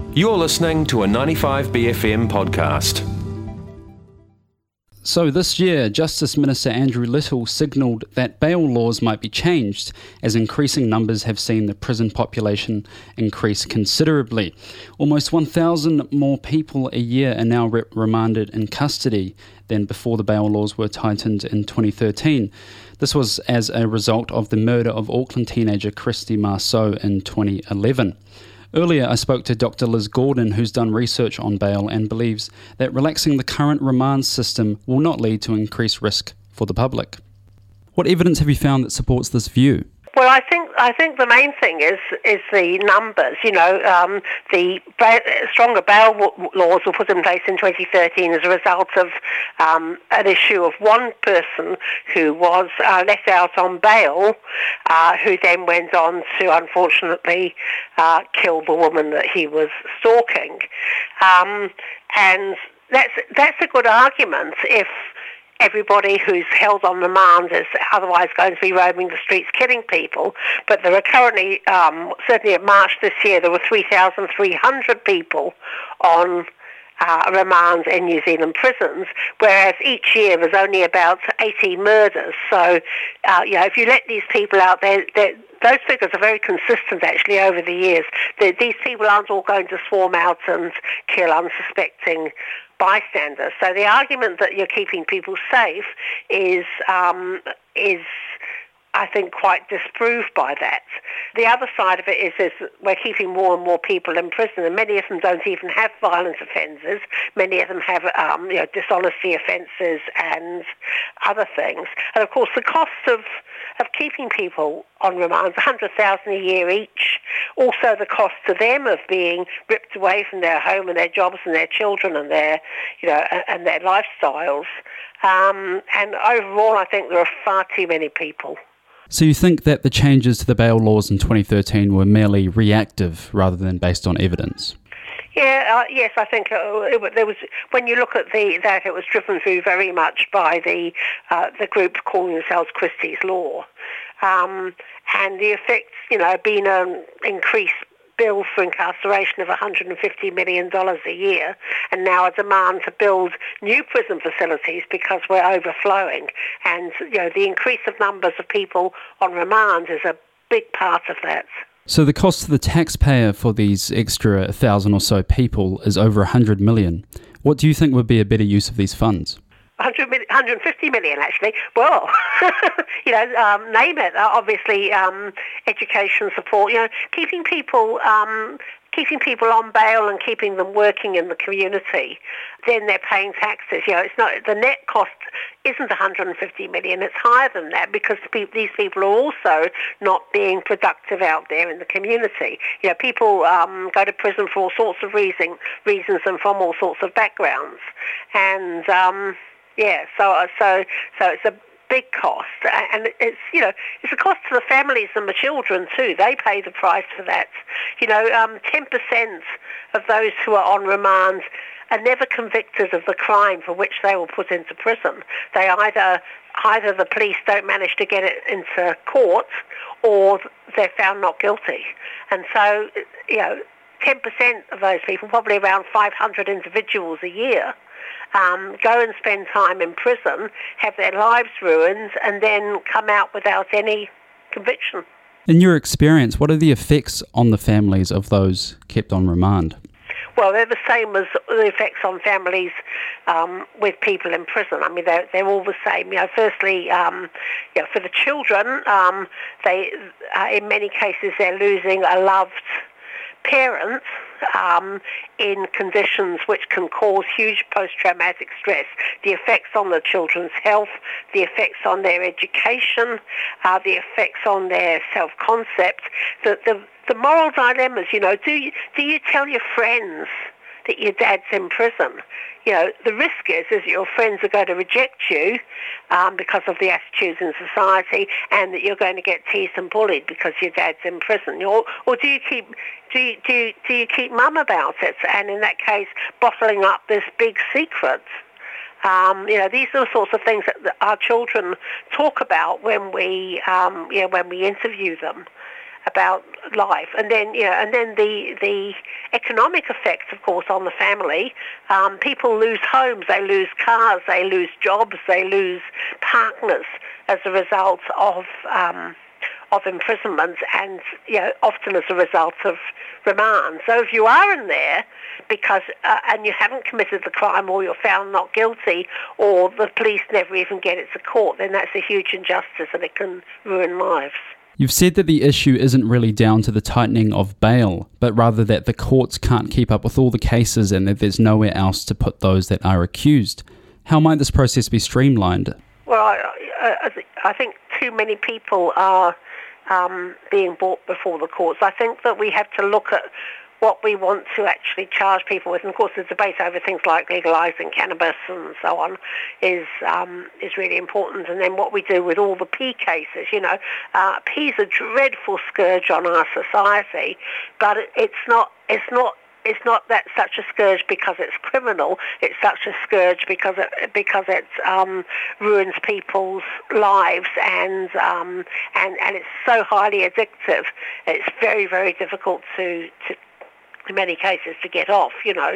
You're listening to a 95BFM podcast. So this year, Justice Minister Andrew Little signalled that bail laws might be changed as increasing numbers have seen the prison population increase considerably. Almost 1,000 more people a year are now remanded in custody than before the bail laws were tightened in 2013. This was as a result of the murder of Auckland teenager Christy Marceau in 2011. Earlier, I spoke to Dr. Liz Gordon, who's done research on bail and believes that relaxing the current remand system will not lead to increased risk for the public. What evidence have you found that supports this view? Well, I think the main thing is the numbers. The stronger bail laws were put in place in 2013 as a result of an issue of one person who was let out on bail, who then went on to unfortunately kill the woman that he was stalking, and that's a good argument if everybody who's held on remand is otherwise going to be roaming the streets killing people. But there are currently, certainly in March this year, there were 3,300 people on remand in New Zealand prisons, whereas each year there's only about 18 murders. So, if you let these people out there, those figures are very consistent actually over the years. These people aren't all going to swarm out and kill unsuspecting bystanders. So the argument that you're keeping people safe is I think quite disproved by that. The other side of it is we're keeping more and more people in prison, and many of them don't even have violent offences. Many of them have dishonesty offences and other things. And of course the cost of keeping people on remand is $100,000 a year each. Also the cost to them of being ripped away from their home and their jobs and their children and their and their lifestyles. And overall I think there are far too many people. So you think that the changes to the bail laws in 2013 were merely reactive rather than based on evidence? Yes, I think there was. When you look at that, it was driven through very much by the group calling themselves Christie's Law, and the effects, being an increased bill for incarceration of $150 million a year, and now a demand to build new prison facilities because we're overflowing, and the increase of numbers of people on remand is a big part of that. So the cost to the taxpayer for these extra 1,000 or so people is over $100 million. What do you think would be a better use of these funds? 150 million, actually. Well, name it. Obviously, education support. Keeping people on bail and keeping them working in the community. Then they're paying taxes. It's not the net cost isn't 150 million. It's higher than that because these people are also not being productive out there in the community. People go to prison for all sorts of reasons and from all sorts of backgrounds, and so it's a big cost, and it's a cost to the families and the children too. They pay the price for that. 10% of those who are on remand are never convicted of the crime for which they were put into prison. They either the police don't manage to get it into court, or they're found not guilty. And so 10% of those people, probably around 500 individuals a year, go and spend time in prison, have their lives ruined, and then come out without any conviction. In your experience, what are the effects on the families of those kept on remand? Well, they're the same as the effects on families with people in prison. I mean, they're all the same. Firstly, for the children, they in many cases they're losing a loved parents in conditions which can cause huge post-traumatic stress. The effects on the children's health, the effects on their education, the effects on their self-concept, the moral dilemmas. Do you tell your friends that your dad's in prison? The risk is your friends are going to reject you because of the attitudes in society, and that you're going to get teased and bullied because your dad's in prison. Or do you keep mum about it? And in that case, bottling up this big secret. These are the sorts of things that our children talk about when we interview them. life, and then the economic effects, of course, on the family. People lose homes, they lose cars, they lose jobs, they lose partners as a result of imprisonment, and often as a result of remand. So if you are in there because and you haven't committed the crime, or you're found not guilty, or the police never even get it to court, then that's a huge injustice, and it can ruin lives. You've said that the issue isn't really down to the tightening of bail, but rather that the courts can't keep up with all the cases and that there's nowhere else to put those that are accused. How might this process be streamlined? Well, I think too many people are being brought before the courts. I think that we have to look at what we want to actually charge people with. And of course, the debate over things like legalising cannabis and so on is really important. And then what we do with all the P cases, P is a dreadful scourge on our society, but it's not that such a scourge because it's criminal. It's such a scourge because it ruins people's lives, and it's so highly addictive. It's very, very difficult to in many cases to get off.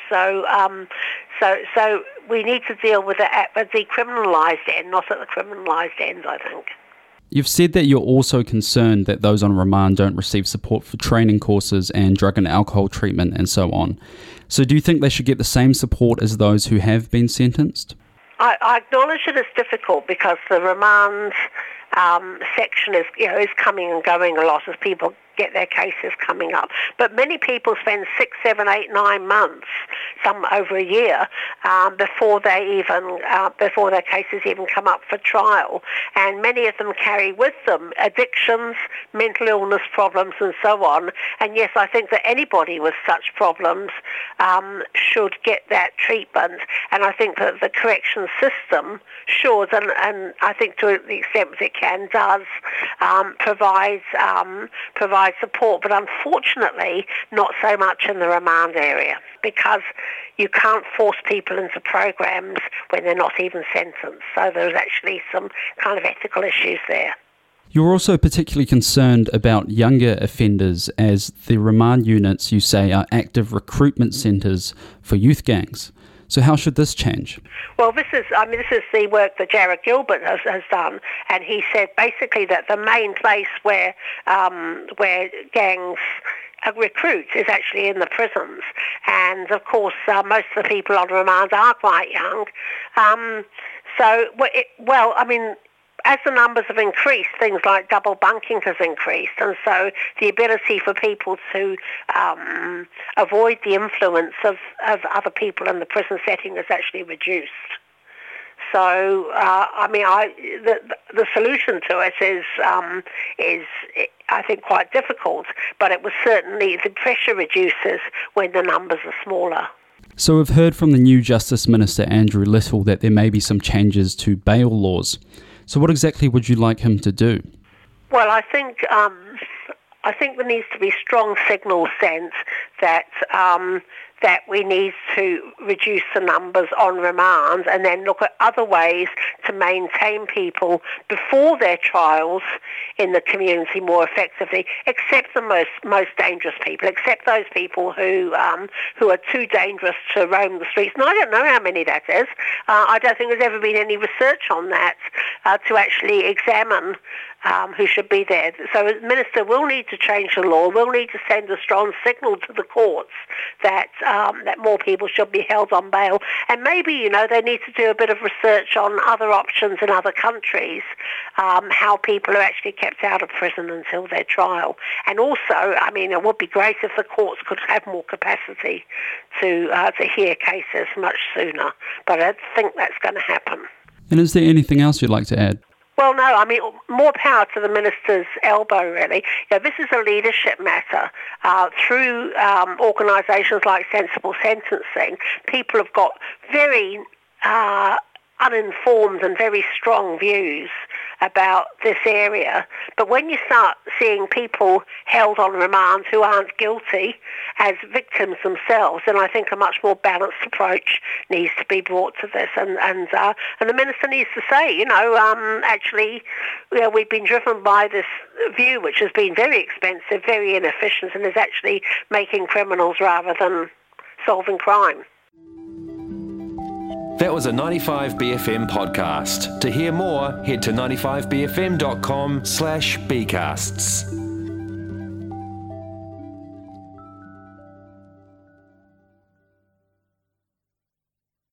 So we need to deal with it at the decriminalised end, not at the criminalised end, I think. You've said that you're also concerned that those on remand don't receive support for training courses and drug and alcohol treatment and so on. So do you think they should get the same support as those who have been sentenced? I acknowledge that it's difficult because the remand section is coming and going a lot as people get their cases coming up. But many people spend 6, 7, 8, 9 months, some over a year, before their cases even come up for trial. And many of them carry with them addictions, mental illness problems, and so on. And yes, I think that anybody with such problems should get that treatment. And I think that the correction system should, and I think to the extent that it can, does provide support, but unfortunately not so much in the remand area, because you can't force people into programs when they're not even sentenced. So there's actually some kind of ethical issues there. You're also particularly concerned about younger offenders, as the remand units, you say, are active recruitment centres for youth gangs. So how should this change? Well, this is the work that Jared Gilbert has done, and he said basically that the main place where gangs recruit is actually in the prisons, and of course most of the people on remand are quite young. As the numbers have increased, things like double bunking has increased, and so the ability for people to avoid the influence of other people in the prison setting is actually reduced. So, the solution to it is I think quite difficult, but it was certainly, the pressure reduces when the numbers are smaller. So we've heard from the new Justice Minister Andrew Little that there may be some changes to bail laws. So what exactly would you like him to do? Well, I think there needs to be strong signals sent that we need to reduce the numbers on remand, and then look at other ways to maintain people before their trials in the community more effectively, except the most dangerous people, except those people who are too dangerous to roam the streets. And I don't know how many that is. I don't think there's ever been any research on that to actually examine who should be there. So the Minister will need to change the law, will need to send a strong signal to the courts that more people should be held on bail. And maybe, they need to do a bit of research on other options in other countries, how people are actually kept out of prison until their trial. And also, it would be great if the courts could have more capacity to hear cases much sooner. But I don't think that's going to happen. And is there anything else you'd like to add? Well, no, more power to the Minister's elbow, really. This is a leadership matter. Through organisations like Sensible Sentencing, people have got very uninformed and very strong views about this area. But when you start seeing people held on remand who aren't guilty as victims themselves, then I think a much more balanced approach needs to be brought to this. And the Minister needs to say, actually, we've been driven by this view which has been very expensive, very inefficient, and is actually making criminals rather than solving crime. That was a 95BFM podcast. To hear more, head to 95bfm.com/bcasts.